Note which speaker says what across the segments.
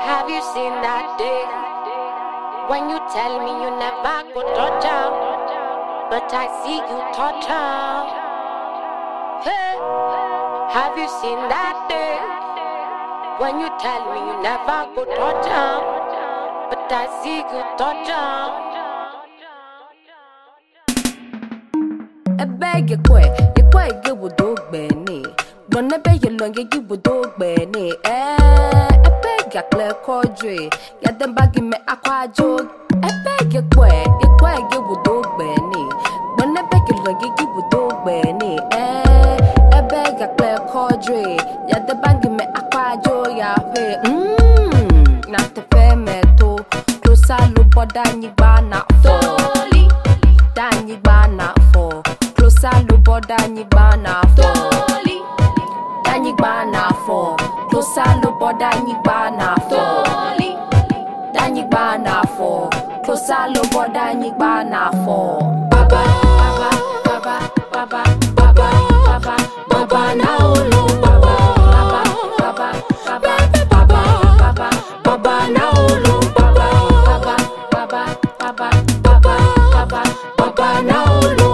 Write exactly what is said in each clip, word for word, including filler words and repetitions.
Speaker 1: Have you seen that day when you tell me you never go touch out, but I see you touch out? Hey, have you seen that day when you tell me you never go touch out, but I see you touch out?
Speaker 2: I beg your quay, you quite good with dog benny. Run a beg your long, you would dog benny. Eh, I beg your clear cordray. Yet them bagging me aqua joke. I beg your quay, you quite good with dog benny. Run a beg your long, you would dog benny. Eh, I beg your clear cordray. Yet the bagging me aqua joy. Mmm, not the fair metal. Close a loop or danny banner for. Danny banner for. Closer lobo danyi bana for. Danyi bana for. Closer lobo danyi bana for. Danyi bana for. Closer lobo danyi bana for. Baba, baba, baba, baba, baba, baba, baba na olo. Baba, baba, baba, baba, baba, baba, baba na olo. Baba, baba, baba, baba, baba, baba, baba na olo.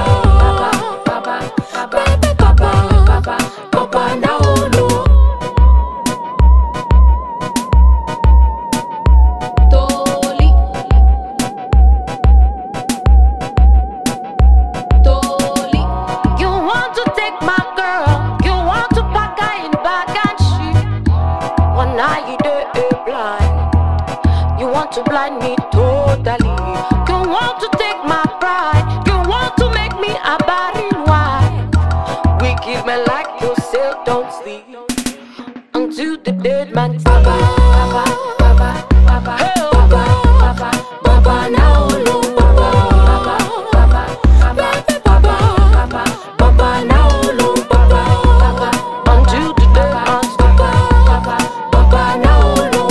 Speaker 1: To blind me totally. You want to take my pride. You want to make me a barren wife. We give me like yourself, don't sleep until the dead man sleep. Baba, baba, baba, baba, hey, oh. Baba, baba, baba, now no. Baba, baba, baba, baba, baba, baba, baba, now no. Baba, baba, until the dead man sleep. Baba, baba, now no.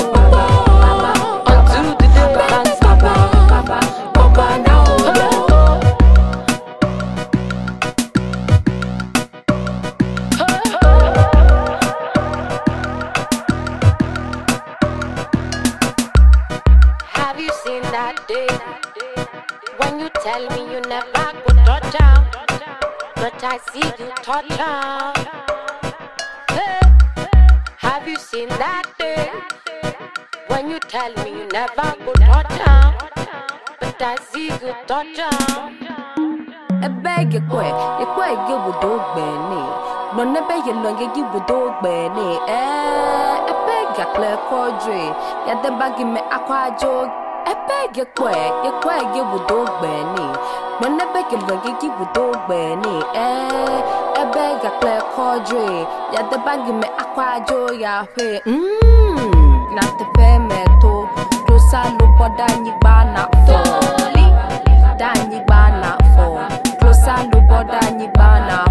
Speaker 1: That day when you tell me you never go touch out, but I see you touch out. Hey, have you seen that day when you tell me you never go touch out, but I see you touch out?
Speaker 2: I beg your quay, you quite give with dog benny. Run a beg your long, you give with dog benny. Eh, I beg your clear cordray. Yet the bagging me aqua joke. I beg your quay, you quite give with dog benny. Run a beg your long, you give with dog benny. Eh, I beg your clear cordray. Yet the bagging me aqua joy. Mmm, not the fair metal. Close a loop or danny bana for. Danny bana for. Close a loop or danny bana